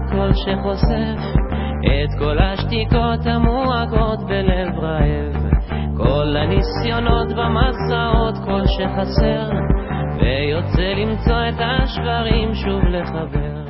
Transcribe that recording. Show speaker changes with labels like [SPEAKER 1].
[SPEAKER 1] קול שחושף את כל השתיקות המועקות בלב רעב, כל הניסיונות במסעות, קול שחסר ויוצא למצוא את השברים שוב לחבר.